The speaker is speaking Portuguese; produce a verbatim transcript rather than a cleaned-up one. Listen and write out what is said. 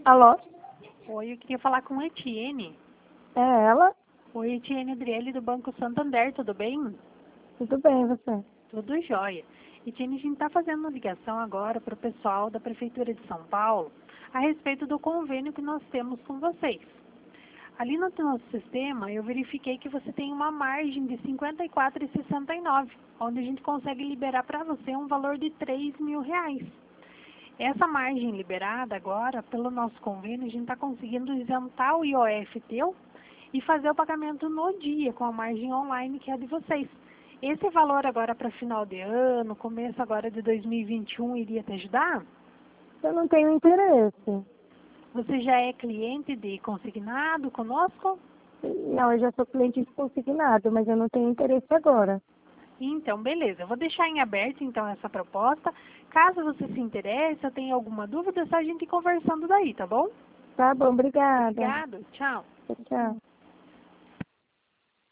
Alô? Oi, eu queria falar com a Etienne. É ela? Oi, Etienne Adriele do Banco Santander, tudo bem? Tudo bem, você? Tudo jóia. Etienne, a gente está fazendo uma ligação agora para o pessoal da Prefeitura de São Paulo a respeito do convênio que nós temos com vocês. Ali no nosso sistema, eu verifiquei que você tem uma margem de cinquenta e quatro reais e sessenta e nove centavos, onde a gente consegue liberar para você um valor de três mil reais. Essa margem liberada agora, pelo nosso convênio, a gente está conseguindo isentar o I O F teu e fazer o pagamento no dia, com a margem online que é a de vocês. Esse valor agora para final de ano, começo agora de dois mil e vinte e um, iria te ajudar? Eu não tenho interesse. Você já é cliente de consignado conosco? Não, eu já sou cliente de consignado, mas eu não tenho interesse agora. Então, beleza. Eu vou deixar em aberto, então, essa proposta. Caso você se interesse ou tenha alguma dúvida, é só a gente ir conversando daí, tá bom? Tá bom, obrigada. Obrigado. Tchau. Tchau.